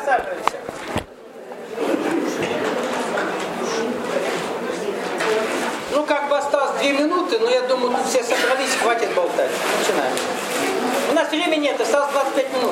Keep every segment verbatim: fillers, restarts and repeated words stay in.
Присаживайся. Ну, как бы осталось две минуты, но я думаю, тут все собрались, хватит болтать. Начинаем. У нас времени нет, осталось двадцать пять минут.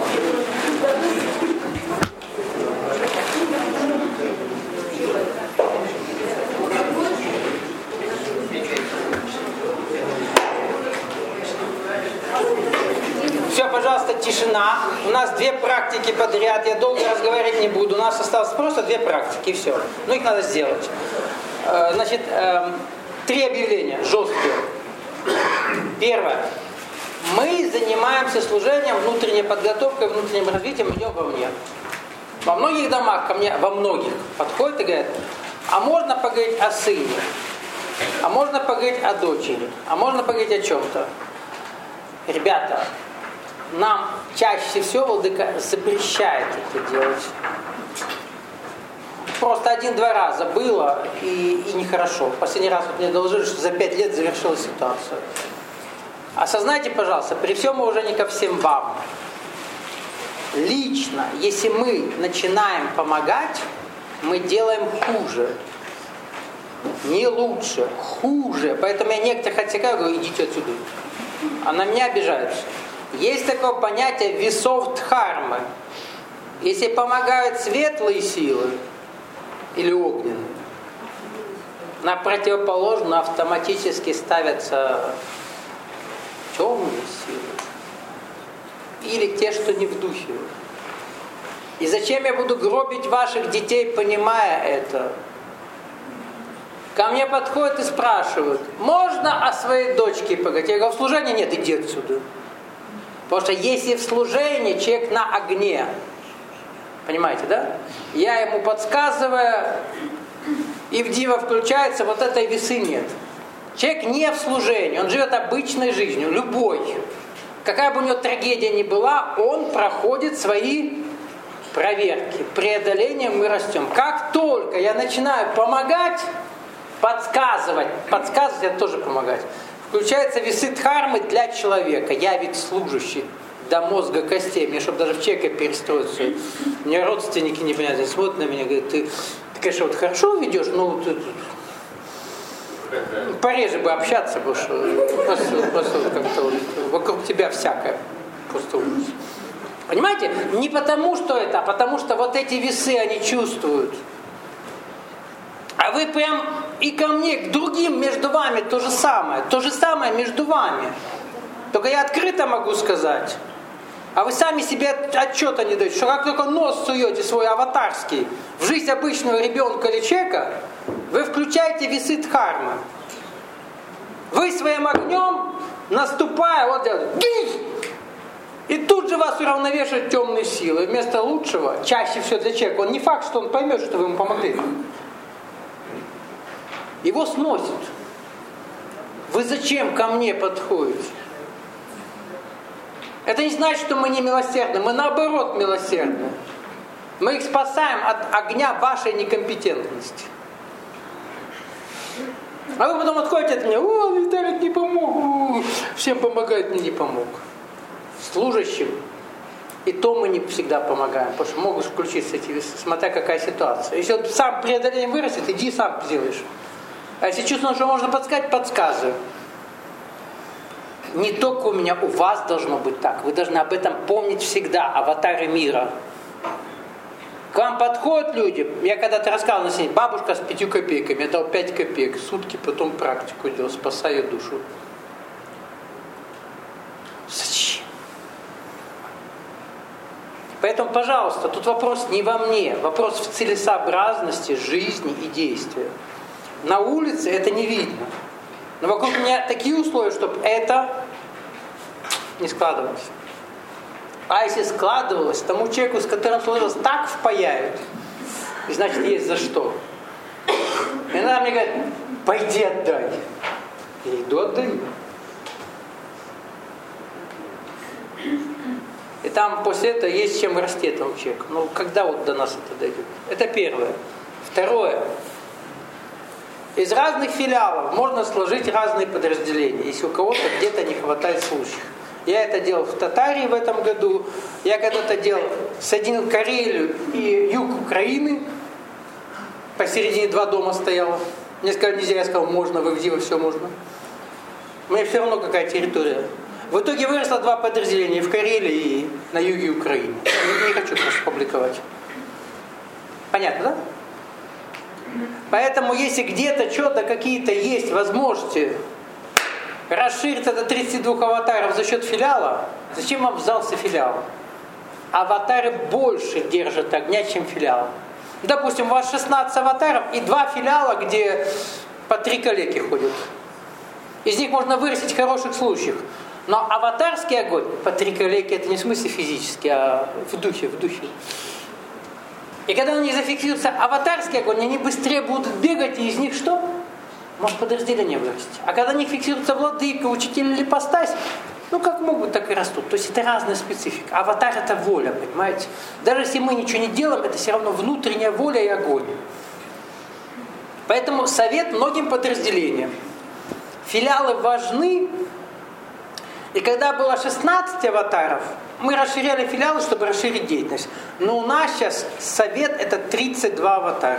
Все, пожалуйста, тишина. У нас две практики подряд. Я долго разговаривать не буду. У нас осталось просто две практики, и все. Ну, их надо сделать. Значит, три объявления жесткие. Первое. Мы занимаемся служением, внутренней подготовкой, внутренним развитием, идем вовне. Во многих домах ко мне, во многих, подходят и говорят, а можно поговорить о сыне, а можно поговорить о дочери, а можно поговорить о чем-то. Ребята, нам чаще всего владыка запрещает это делать. Просто один-два раза было и, и нехорошо. Последний раз вот мне доложили, что за пять лет завершилась ситуация. Осознайте, пожалуйста, при всем уважении ко всем вам, лично, если мы начинаем помогать, мы делаем хуже. Не лучше, хуже. Поэтому я некоторых отсекаю, говорю, идите отсюда. А на меня обижаются. Есть такое понятие весов дхармы. Если помогают светлые силы или огненные, на противоположную автоматически ставятся темные силы или те, что не в духе. И зачем я буду гробить ваших детей, понимая это? Ко мне подходят и спрашивают, можно о своей дочке поговорить? Я говорю, в служении нет, иди отсюда. Потому что если в служении человек на огне, понимаете, да? Я ему подсказываю, и в диво включается, вот этой весы нет. Человек не в служении, он живет обычной жизнью, любой. Какая бы у него трагедия ни была, он проходит свои проверки. Преодолением мы растем. Как только я начинаю помогать, подсказывать, подсказывать это тоже помогать, включаются весы дхармы для человека. Я ведь служащий до мозга костей. Мне, чтобы даже в человека перестроиться. У меня родственники непонятно смотрят на меня, говорят, ты, ты конечно, вот хорошо ведешь, но ты, пореже бы общаться, потому что просто, просто как-то вот, вокруг тебя всякое. Просто ужас. Понимаете? Не потому, что это, а потому, что вот эти весы они чувствуют. А вы прям и ко мне, к другим между вами то же самое. То же самое между вами. Только я открыто могу сказать. А вы сами себе отчета не даете, что как только нос суете свой аватарский в жизнь обычного ребенка или человека, вы включаете весы дхармы. Вы своим огнем, наступая, вот делаете, и тут же вас уравновешивают темные силы. Вместо лучшего, чаще всего для человека, он не факт, что он поймет, что вы ему помогли. Его сносит. Вы зачем ко мне подходите? Это не значит, что мы не милосердны. Мы наоборот милосердны. Мы их спасаем от огня вашей некомпетентности. А вы потом отходите от меня, о, Виталик не помог, всем помогает, мне не помог. Служащим и то мы не всегда помогаем, потому что могут включиться эти весы, смотря какая ситуация. Если он сам преодоление вырастет, иди сам сделаешь. А если чувствуешь, что можно подсказать, подсказывай. Не только у меня, у вас должно быть так. Вы должны об этом помнить всегда, аватары мира. К вам подходят люди, я когда-то рассказывал на сцене, бабушка с пятью копейками, я дал пять копеек, сутки потом практику делал, спасая душу. Зачем? Поэтому, пожалуйста, тут вопрос не во мне, вопрос в целесообразности жизни и действия. На улице это не видно. Но вокруг меня такие условия, чтобы это не складывалось. А если складывалось, тому человеку, с которым сложилось, так впаяют. И значит, есть за что. И иногда мне говорят, пойди отдай. Я иду отдаю. И там после этого есть чем расти этому человеку. Ну, когда вот до нас это дойдет? Это первое. Второе. Из разных филиалов можно сложить разные подразделения, если у кого-то где-то не хватает случаев. Я это делал в Татарии в этом году. Я когда-то делал, соединил Карелию и юг Украины. Посередине два дома стояло. Мне сказали, нельзя, я сказал, можно, в Авдеево все можно. У меня все равно какая территория. В итоге выросло два подразделения в Карелии и на юге Украины. Не, не хочу просто публиковать. Понятно, да? Поэтому если где-то что-то какие-то есть возможности расширить это тридцать два аватаров за счет филиала, зачем вам сдался филиал? Аватары больше держат огня, чем филиал. Допустим, у вас шестнадцать аватаров и два филиала, где по три коллеги ходят. Из них можно вырастить хороших случаев. Но аватарский огонь по три коллеги, это не в смысле физически, а в духе, в духе. И когда у них зафиксируется аватарский огонь, они быстрее будут бегать, и из них что? Может подразделение вырасти. А когда у них фиксируется владыка, учитель или ипостась, ну как могут, так и растут. То есть это разная специфика. Аватар это воля, понимаете? Даже если мы ничего не делаем, это все равно внутренняя воля и огонь. Поэтому совет многим подразделениям. Филиалы важны. И когда было шестнадцать аватаров, мы расширяли филиалы, чтобы расширить деятельность. Но у нас сейчас совет это тридцать два аватара.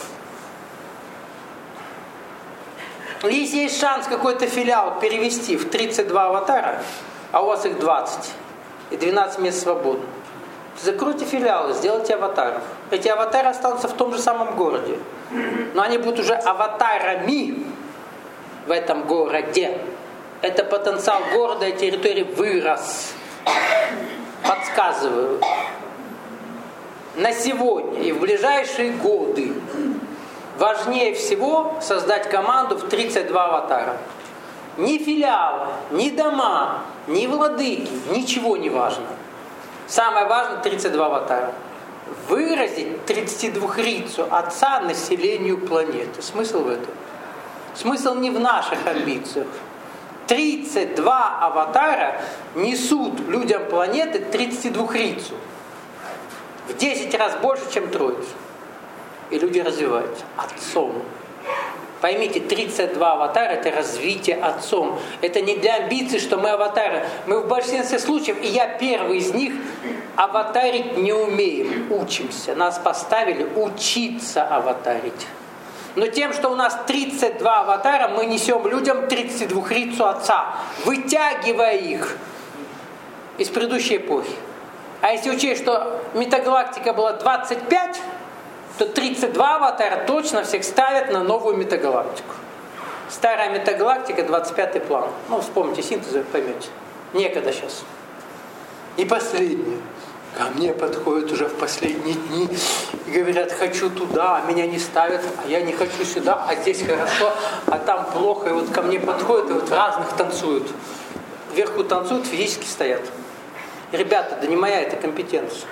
Если есть шанс какой-то филиал перевести в тридцать два аватара, а у вас их двадцать, и двенадцать мест свободно, закройте филиалы, сделайте аватаров. Эти аватары останутся в том же самом городе. Но они будут уже аватарами в этом городе. Это потенциал города и территории вырос. Подсказываю. На сегодня и в ближайшие годы важнее всего создать команду в тридцать два аватара. Ни филиалы, ни дома, ни владыки, ничего не важно. Самое важное тридцать два аватара. Выразить тридцатидвухрицу Отца населению планеты. Смысл в этом? Смысл не в наших амбициях. тридцать два аватара несут людям планеты тридцатидвухрицу. В десять раз больше, чем Троицу. И люди развиваются Отцом. Поймите, тридцать два аватара это развитие Отцом. Это не для амбиций, что мы аватары. Мы в большинстве случаев, и я первый из них, аватарить не умеем. Учимся. Нас поставили учиться аватарить. Но тем, что у нас тридцать два аватара, мы несем людям тридцатидвухрицу Отца, вытягивая их из предыдущей эпохи. А если учесть, что метагалактика была двадцать пять, то тридцать два аватара точно всех ставят на новую метагалактику. Старая метагалактика, двадцать пятый план. Ну, вспомните синтез, поймете. Некогда сейчас. И последнее. Ко мне подходят уже в последние дни и говорят, хочу туда, а меня не ставят, а я не хочу сюда, а здесь хорошо, а там плохо. И вот ко мне подходят и вот разных танцуют. Вверху танцуют, физически стоят. Ребята, да не моя это компетенция.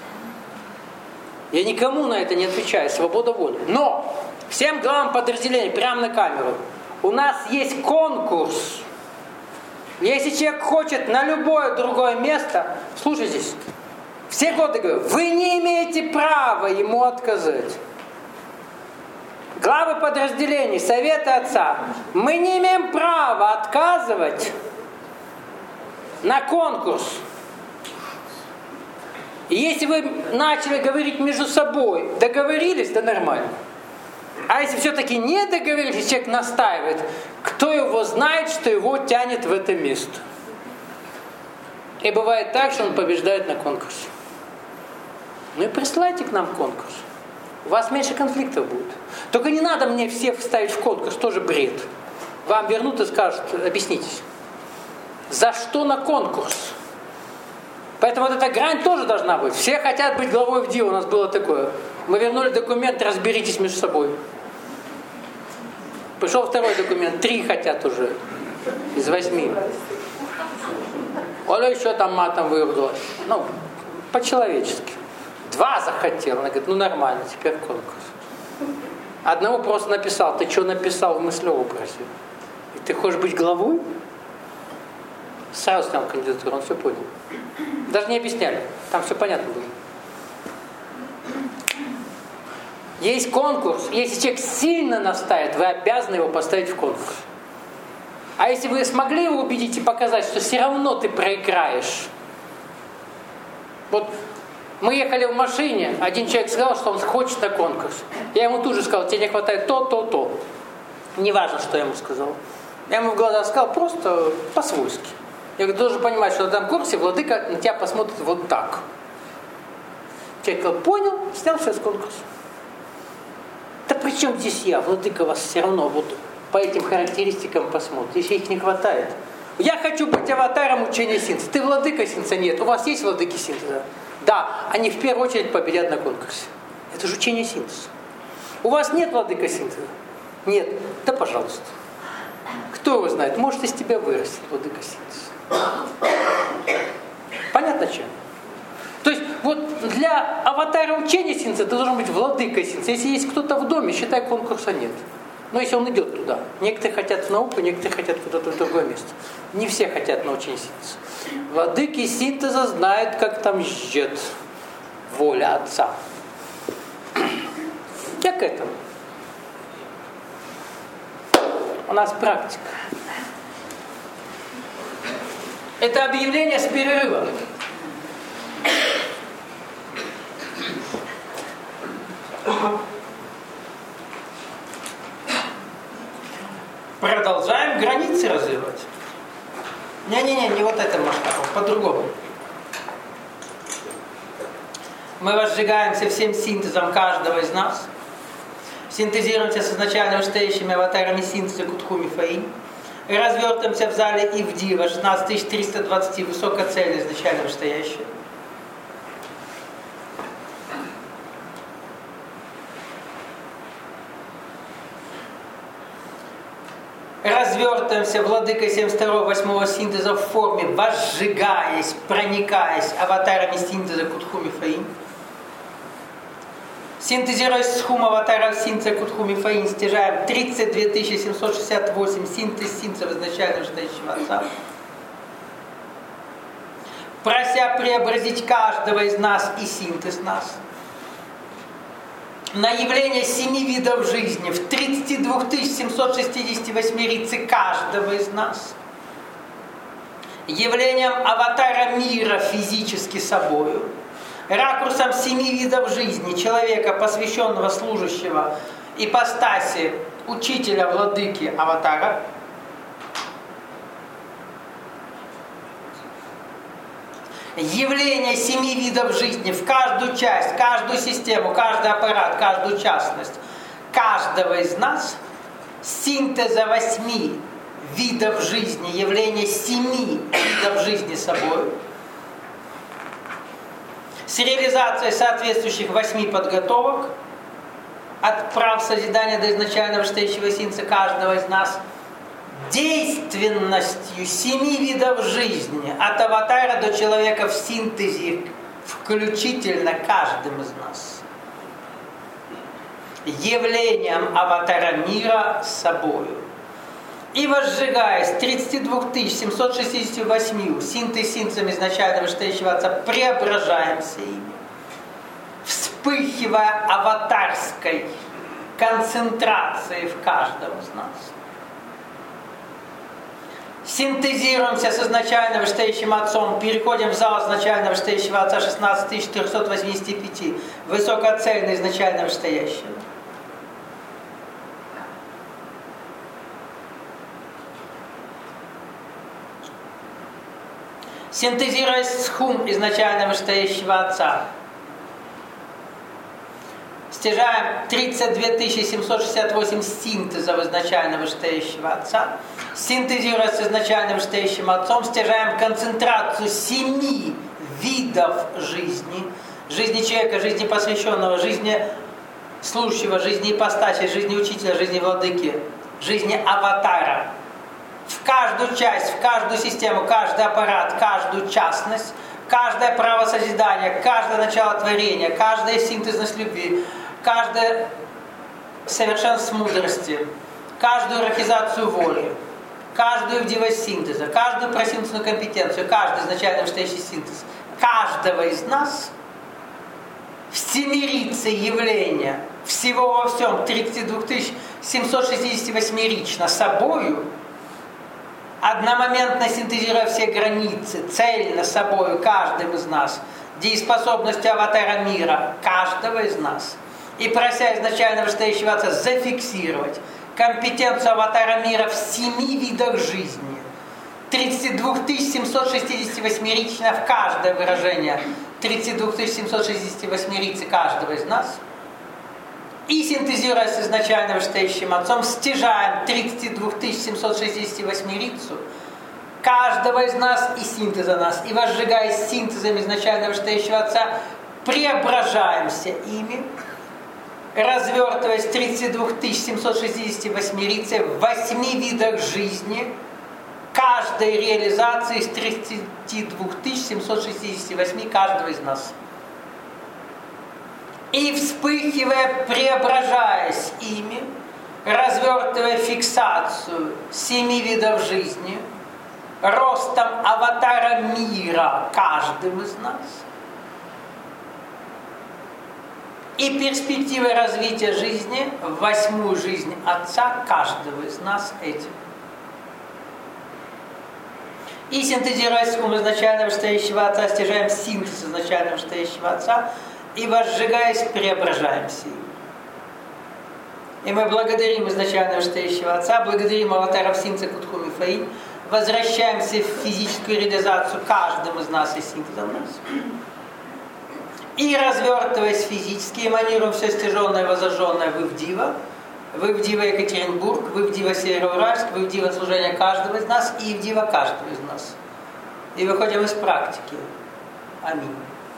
Я никому на это не отвечаю, свобода воли. Но всем главам подразделений, прямо на камеру, у нас есть конкурс. Если человек хочет на любое другое место, слушайтесь, все годы говорю, вы не имеете права ему отказать. Главы подразделений, советы Отца, мы не имеем права отказывать на конкурс. И если вы начали говорить между собой, договорились, да нормально. А если все-таки не договорились, человек настаивает, кто его знает, что его тянет в это место. И бывает так, что он побеждает на конкурсе. Ну и присылайте к нам конкурс. У вас меньше конфликтов будет. Только не надо мне всех вставить в конкурс, тоже бред. Вам вернут и скажут, объяснитесь. За что на конкурс? Поэтому вот эта грань тоже должна быть. Все хотят быть главой в ди, у нас было такое. Мы вернули документ, разберитесь между собой. Пришел второй документ, три хотят уже из восьми. Оля еще там матом выругалась. Ну, по-человечески. Два захотел. Она говорит, ну нормально, теперь конкурс. Одного просто написал. Ты что написал в мыслеобразе? И ты хочешь быть главой? Сразу снял кандидатуру, он все понял. Даже не объясняли. Там все понятно было. Есть конкурс. Если человек сильно настаивает, вы обязаны его поставить в конкурс. А если вы смогли его убедить и показать, что все равно ты проиграешь. Вот мы ехали в машине, один человек сказал, что он хочет на конкурс. Я ему тут же сказал, тебе не хватает то, то, то. Неважно, что я ему сказал. Я ему в глаза сказал просто по-свойски. Я говорю, ты должен понимать, что на этом курсе владыка на тебя посмотрит вот так. Человек сказал, понял, снялся с конкурса. Да при чем здесь я? Владыка вас все равно вот по этим характеристикам посмотрит, если их не хватает. Я хочу быть аватаром учения синтеза. Ты владыка синтеза? Нет. У вас есть владыки синтеза? Да. Они в первую очередь победят на конкурсе. Это же учение синтеза. У вас нет владыка синтеза? Нет. Да пожалуйста. Кто его знает? Может, из тебя вырастет владыка синтеза. Понятно, чем? То есть, вот для аватара учения синтеза ты должен быть владыкой синтеза. Если есть кто-то в доме, считай, конкурса нет. Но если он идет туда. Некоторые хотят в науку, некоторые хотят куда-то в другое место. Не все хотят на учение синтеза. Владыки синтеза знают, как там ждет воля Отца. Я к этому. У нас практика. Это объявление с перерыва. Продолжаем границы развивать. Не-не-не, не вот это масштабом, по-другому. Мы возжигаемся всем синтезом каждого из нас. Синтезируемся с изначально вышестоящими аватарами синтеза Кутхуми Фаи. И развертываемся в зале Ивдива, шестнадцать тысяч триста двадцать, высокоцельно изначально вышестоящие. Развертываемся владыкой семьдесят второго восьмого синтеза в форме, возжигаясь, проникаясь аватарами синтеза Кутхуми Фаи. Синтезируясь с хум аватаров синтеза Кутхуми Фаи, стяжаем тридцать две тысячи семьсот шестьдесят восемь синтез синтезов изначально вышестоящего Отца. Прося преобразить каждого из нас и синтез нас. На явление семи видов жизни в тридцати двух тысячах семьсот шестидесяти восьми рицы каждого из нас. Явлением аватара мира физически собою. Ракурсом семи видов жизни человека, посвященного служащего ипостаси учителя, владыки, аватара. Явление семи видов жизни в каждую часть, каждую систему, каждый аппарат, каждую частность каждого из нас, синтеза восьми видов жизни, явление семи видов жизни собой, с реализацией соответствующих восьми подготовок, от прав созидания до изначального вышестоящего синтеза каждого из нас, действенностью семи видов жизни, от аватара до человека в синтезе, включительно каждым из нас. Явлением аватара мира собою. И возжигаясь тридцати двух тысяч семьсот шестидесятью восьми синтез синтезом изначально вышестоящего Отца, преображаемся ими, вспыхивая аватарской концентрацией в каждом из нас. Синтезируемся с изначально вышестоящим Отцом, переходим в зал изначально вышестоящего Отца шестнадцать тысяч четырехсот восемьдесят пять, высокоцельно изначально вышестоящего. Синтезируясь с хум изначально вышестоящего Отца, стяжаем тридцать две тысячи семьсот шестьдесят восемь синтезов изначально вышестоящего Отца. Синтезируя с изначально вышестоящим Отцом, стяжаем концентрацию семи видов жизни. Жизни человека, жизни посвященного, жизни служащего, жизни ипостаси, жизни учителя, жизни владыки, жизни аватара. В каждую часть, в каждую систему, каждый аппарат, каждую частность, каждое право созидания, каждое начало творения, каждая синтезность любви, каждое совершенство мудрости, каждую рахизацию воли, каждую вдивость синтеза, каждую просинтезную компетенцию, каждый изначально вышестоящий синтез каждого из нас в семерице явления всего во всем тридцать два тысячи семьсот шестьдесят восьмерично собою одномоментно синтезируя все границы, цельно собой каждым из нас, дееспособностью аватара мира каждого из нас, и прося изначально вышестоящего Отца зафиксировать компетенцию аватара мира в семи видах жизни, тридцать два тысячи семьсот шестьдесят восемь рично в каждое выражение, тридцать два тысячи семьсот шестьдесят восемь рицы каждого из нас, и синтезируя с изначально вышестоящим Отцом, стяжаем тридцать два тысячи семьсот шестьдесят восемь рицу каждого из нас и синтеза нас, и возжигаясь синтезом изначально вышестоящего Отца, преображаемся ими, развертываясь тридцать два тысячи семьсот шестьдесят восемь рицы в восьми видах жизни, каждой реализации из тридцати двух тысяч семьсот шестидесяти восьми каждого из нас. И вспыхивая, преображаясь ими, развертывая фиксацию семи видов жизни, ростом аватара мира каждым из нас, и перспективой развития жизни в восьмую жизнь Отца каждого из нас этим. И синтезируя ум изначально вышестоящего Отца, стяжаем синтез изначально вышестоящего Отца и, возжигаясь, преображаемся им. И мы благодарим изначально вышестоящего Отца, благодарим аватаров Синца Кутхуми Фаи, возвращаемся в физическую реализацию каждым из нас и синтезом нас. И, развертываясь физически, эманируем все стяженное и возожженное в Ивдива, в Ивдива Екатеринбург, в Ивдива Североуральск, в Ивдива служение каждого из нас и Ивдива каждого из нас. И выходим из практики. Аминь.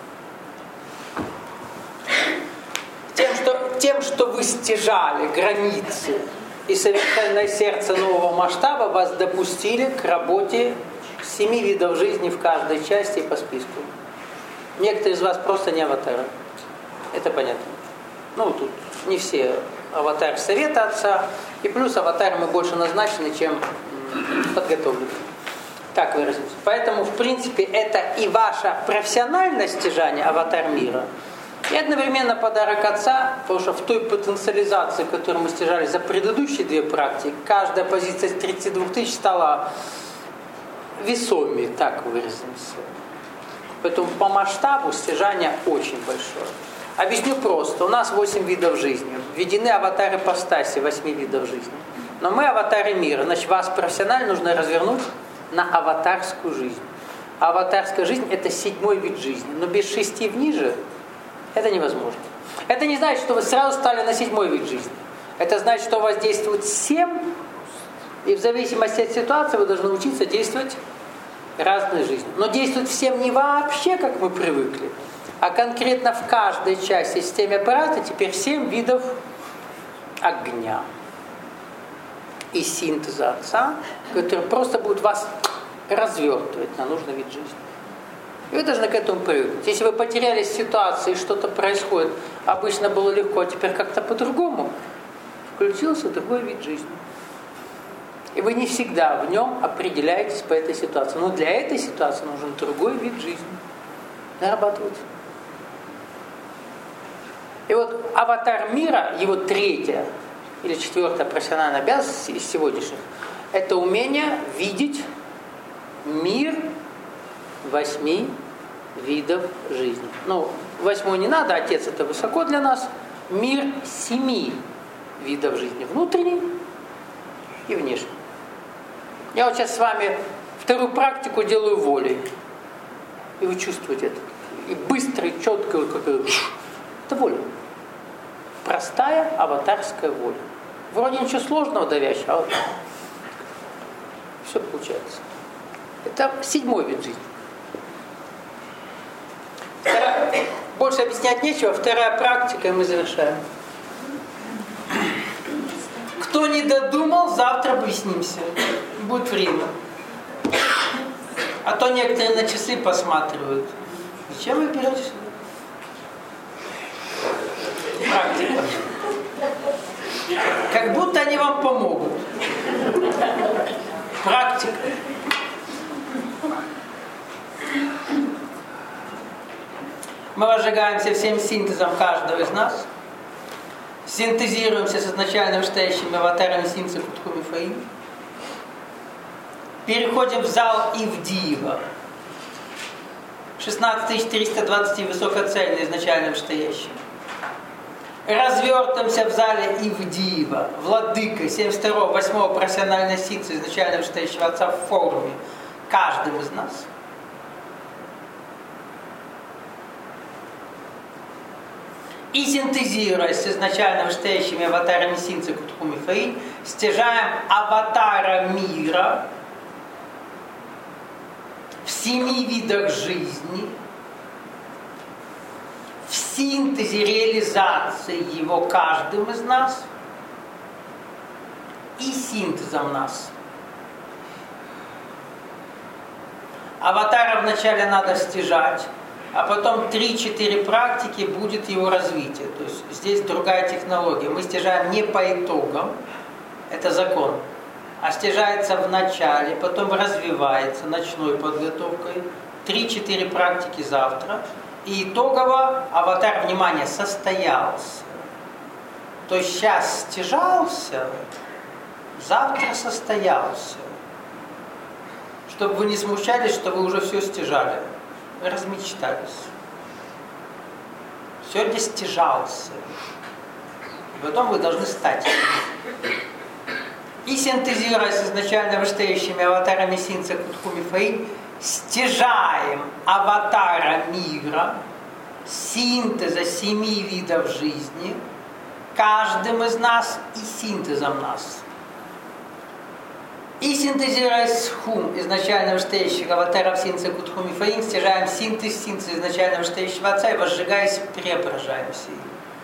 Тем, что, тем, что вы стяжали границы и совершенное сердце нового масштаба, вас допустили к работе семи видов жизни в каждой части и по списку. Некоторые из вас просто не аватары. Это понятно. Ну, тут не все аватары Совета Отца, и плюс аватары мы больше назначены, чем подготовлены. Так выразимся. Поэтому, в принципе, это и ваше профессиональное стяжание аватар мира, и одновременно подарок Отца, потому что в той потенциализации, которую мы стяжали за предыдущие две практики, каждая позиция с тридцати двух тысяч стала весомее, так выразимся. Поэтому по масштабу стяжание очень большое. Объясню просто. У нас восемь видов жизни. Введены аватары ипостаси восьми видов жизни. Но мы аватары мира. Значит, вас профессионально нужно развернуть на аватарскую жизнь. А аватарская жизнь – это седьмой вид жизни. Но без шести ниже это невозможно. Это не значит, что вы сразу стали на седьмой вид жизни. Это значит, что у вас действует семь, и в зависимости от ситуации вы должны учиться действовать разной жизнью. Но действует всем не вообще, как мы привыкли, а конкретно в каждой части системы аппарата теперь семь видов огня и синтеза Отца, который просто будет вас развертывать на нужный вид жизни. И вы должны к этому привыкнуть. Если вы потерялись в ситуации, что-то происходит, обычно было легко, а теперь как-то по-другому, включился другой вид жизни. И вы не всегда в нем определяетесь по этой ситуации. Но для этой ситуации нужен другой вид жизни. Нарабатывать. И вот аватар мира, его третья или четвертая профессиональная обязанность из сегодняшних, это умение видеть мир восьми видов жизни. Ну, восьмой не надо, Отец это высоко для нас. Мир семи видов жизни. Внутренний и внешний. Я вот сейчас с вами вторую практику делаю волей. И вы чувствуете это. И быстро, и четко, вот как это воля. Простая аватарская воля. Вроде ничего сложного, давящего, а вот все получается. Это седьмой вид жизни. Вторая, больше объяснять нечего. Вторая практика, и мы завершаем. Кто не додумал, завтра объяснимся. Будет время. А то некоторые на часы посматривают. Зачем вы берете сюда? Практика. Как будто они вам помогут. Практика. Мы возжигаемся всем синтезом каждого из нас. Синтезируемся с изначально вышестоящими аватарами Синца Кутхуми Фаи. переходим в зал Ивдиева. шестнадцать тысяч триста двадцать высокоцельный изначально вышестоящий. Развертываемся в зале Ивдиева. Владыка семьдесят второго восьмого профессиональной ситцы изначально вышестоящего отца в форуме. Каждым из нас. И синтезируясь с изначально вышестоящими аватарами Синцы Кутхуми Фаи, стяжаем аватара мира в семи видах жизни, в синтезе реализации его каждым из нас и синтезом нас. Аватара вначале надо стяжать, а потом три-четыре практики будет его развитие. То есть здесь другая технология. Мы стяжаем не по итогам, это закон, а стяжается в начале, потом развивается ночной подготовкой, три-четыре практики завтра, и итогово аватар, внимание, состоялся. То есть сейчас стяжался, завтра состоялся. Чтобы вы не смущались, что вы уже все стяжали. Вы размечтались. Сегодня стяжался. И потом вы должны стать. И синтезируясь изначально вышестоящими аватарами Синцы Кутхуми Фаи, стяжаем аватара мира, синтеза семи видов жизни, каждым из нас и синтезом нас. И синтезируясь с хум изначально вышестоящих аватаров Синцы Кутхуми Фаи, стяжаем синтез синтеза изначально вышестоящего отца и, возжигаясь, преображаемся им.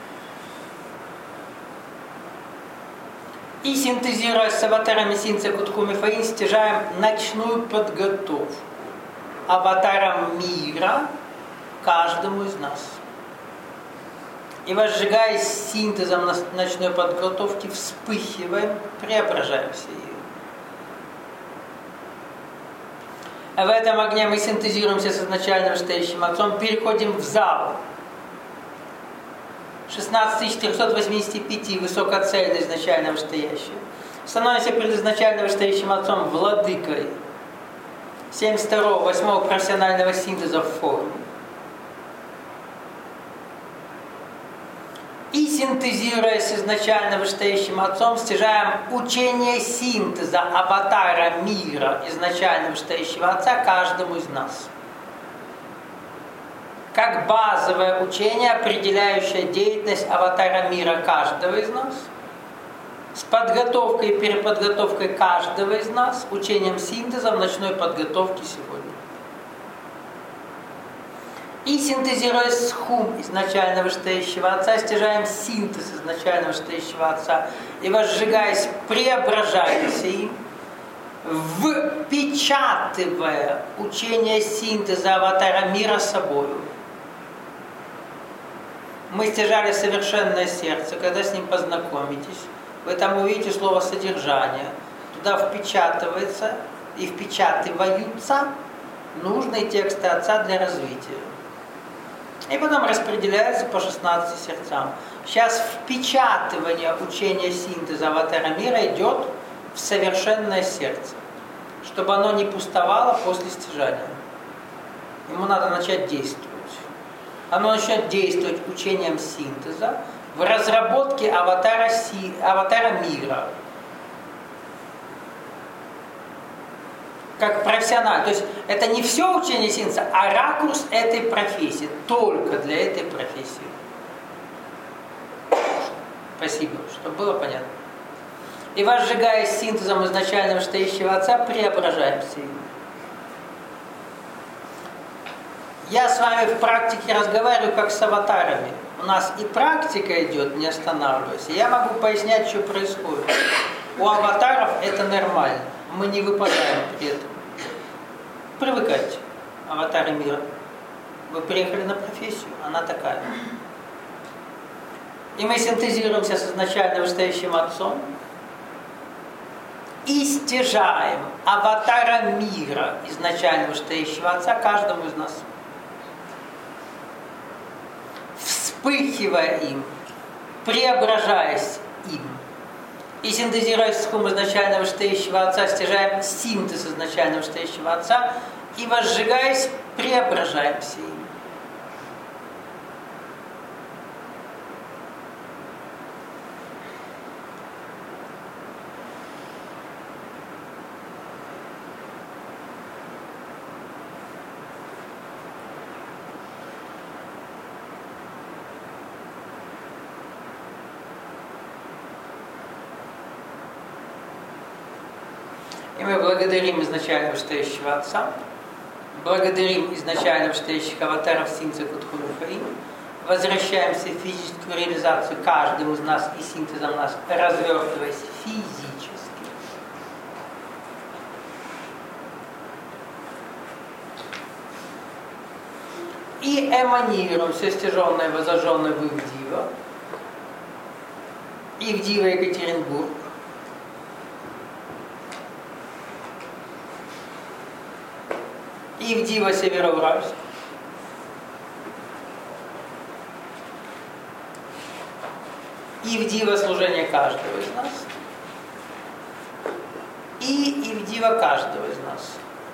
И синтезируясь с аватарами Синцы Кутхуми Фаи, стяжаем ночную подготовку аватарам мира каждому из нас. И, возжигаясь синтезом ночной подготовки, вспыхиваем, преображаемся им. А в этом огне мы синтезируемся с изначально вышестоящим отцом, переходим в зал. шестнадцать тысяч четыреста восемьдесят пять высокоцельный изначально вышестоящий. Становимся перед изначально вышестоящим отцом владыкой семьдесят второго восьмого профессионального синтеза в форме. И синтезируясь с изначально вышестоящим отцом, стяжаем учение синтеза аватара мира изначально вышестоящего отца каждому из нас. Как базовое учение, определяющее деятельность аватара мира каждого из нас, с подготовкой и переподготовкой каждого из нас, учением синтеза в ночной подготовке сегодня. И синтезируясь с хум изначально вышестоящего отца, стяжаем синтез изначально вышестоящего отца и, возжигаясь, преображаемся им, впечатывая учение синтеза аватара мира собою. Мы стяжали совершенное сердце, когда с ним познакомитесь, вы там увидите слово «содержание». Туда впечатывается и впечатываются нужные тексты Отца для развития. И потом распределяются по шестнадцати сердцам. Сейчас впечатывание учения синтеза аватара мира идет в совершенное сердце, чтобы оно не пустовало после стяжания. Ему надо начать действовать. Оно начнет действовать учением синтеза в разработке аватара, си, аватара мира. Как профессионал. То есть это не все учение синтеза, а ракурс этой профессии. Только для этой профессии. Спасибо, чтобы было понятно. И, возжигаясь синтезом изначально вышестоящего Отца, преображаемся им. Я с вами в практике разговариваю как с аватарами. У нас и практика идет, не останавливаясь. И я могу пояснять, что происходит. У аватаров это нормально. Мы не выпадаем при этом. Привыкайте, аватары мира. Вы приехали на профессию, она такая. И мы синтезируемся с изначально вышестоящим Отцом и стяжаем аватара мира изначально вышестоящего Отца каждому из нас. Вспыхивая им, преображаясь им. И синтезируя хум изначально вышестоящего Отца, стяжаем синтез изначально вышестоящего Отца, и возжигаясь, преображаемся им. И мы благодарим изначально вышестоящего Отца, благодарим изначально вышестоящих аватаров Синца Кутхурухаим, возвращаемся в физическую реализацию каждым из нас и синтезом нас, развертываясь физически. И эманируем все стяженное, возожженное в Ивдива, Ивдива Екатеринбург, Ивдива Североуральск, Ивдива служение каждого из нас и Ивдива каждого из нас.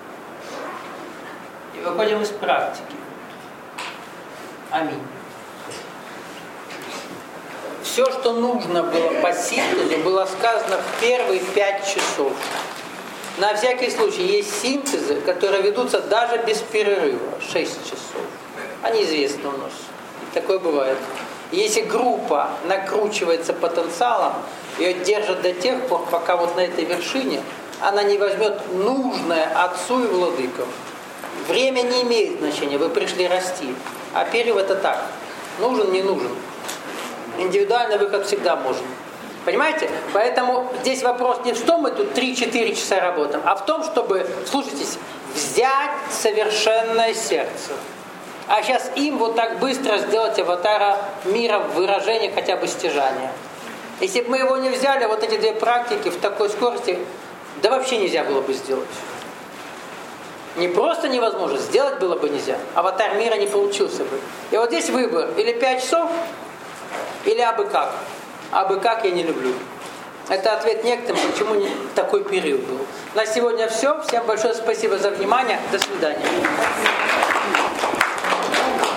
И выходим из практики. Аминь. Все, что нужно было по синтезу, было сказано в первые пять часов. На всякий случай есть синтезы, которые ведутся даже без перерыва, шесть часов. Они известны у нас. Такое бывает. Если группа накручивается потенциалом, ее держат до тех пор, пока вот на этой вершине она не возьмет нужное Отцу и Владыкам. Время не имеет значения, вы пришли расти. А перерыв это так. Нужен, не нужен. Индивидуальный выход всегда можно. Понимаете? Поэтому здесь вопрос не в том, мы тут три-четыре часа работаем, а в том, чтобы, слушайтесь, взять совершенное сердце. А сейчас им вот так быстро сделать аватара мира в выражении хотя бы стяжания. Если бы мы его не взяли, вот эти две практики в такой скорости, да вообще нельзя было бы сделать. Не просто невозможно, сделать было бы нельзя. Аватар мира не получился бы. И вот здесь выбор, или пять часов, или абы как. Абы как я не люблю. Это ответ некоторым, почему такой период был. На сегодня все. Всем большое спасибо за внимание. До свидания.